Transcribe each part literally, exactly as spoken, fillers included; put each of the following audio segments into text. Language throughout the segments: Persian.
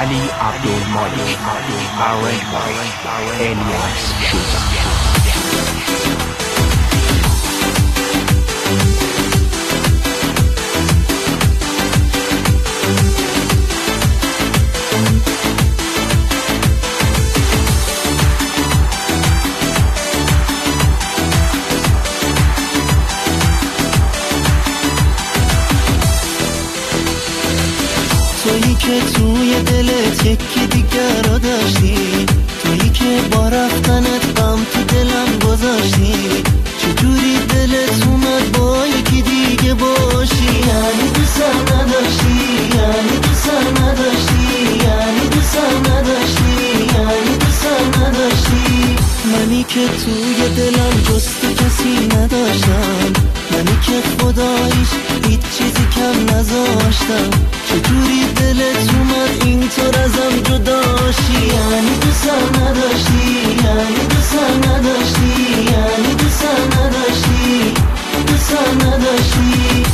Ali Abdul Malik, arranged by Elias Shuba. تویی که توی دلت یکی دیگر رو داشتی، تویی که با رفتنت غم تو دلم گذاشتی. چجوری دلت اومد با یکی دیگه باشی؟ یعنی دوستم نداشتی، یعنی دوستم نداشتی، یعنی دوستم نداشتی، یعنی دوستم نداشتی. منی که توی دلم جز تو کسی نداشتم، منی که خداییش هیچ چیزی کم نذاشتم. چجوری دلت اومد اینطور ازم جداشی؟ یعنی دوستم نداشتی، یعنی دوستم نداشتی، یعنی دوستم نداشتی، دوستم نداشتی.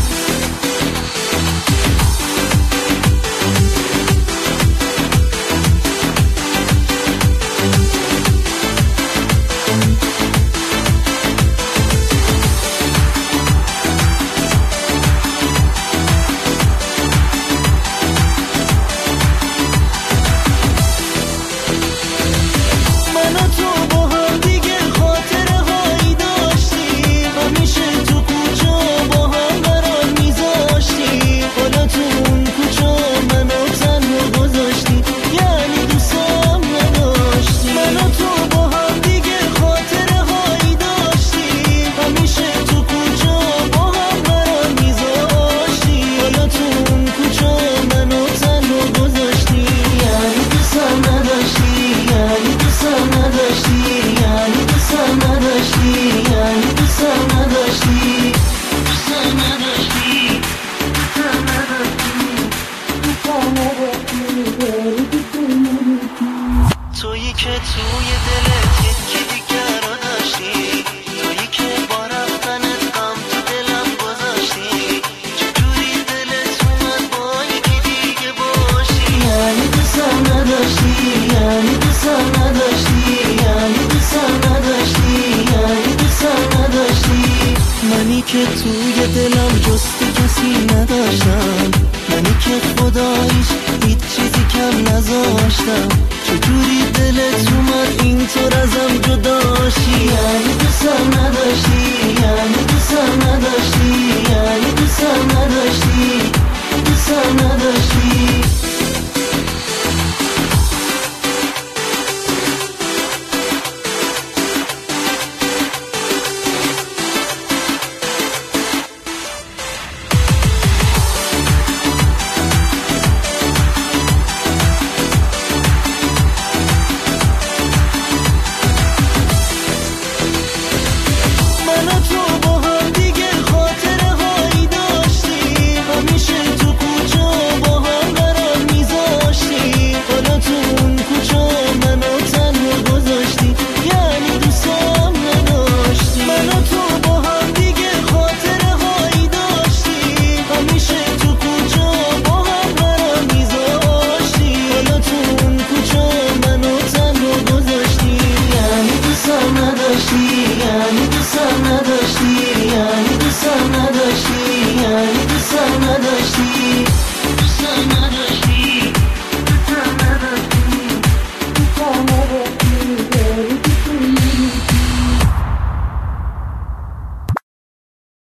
تویی که توی دلت یکی دیگر رو داشتی، تویی که با رفتنت غم تو دلم گذاشتی. چجوری دلت اومد با یکی دیگه باشی؟ یعنی دوستم نداشتی، یعنی دوستم نداشتی، یعنی دوستم نداشتی، یعنی دوستم نداشتی. منی که توی دلم جز تو کسی نداشتم، منی که خداییش هیچ چیزی کم نذاشتم. چجوری دلت اومد اینطور ازم جداشی؟ یعنی دوستم نداشتی، یعنی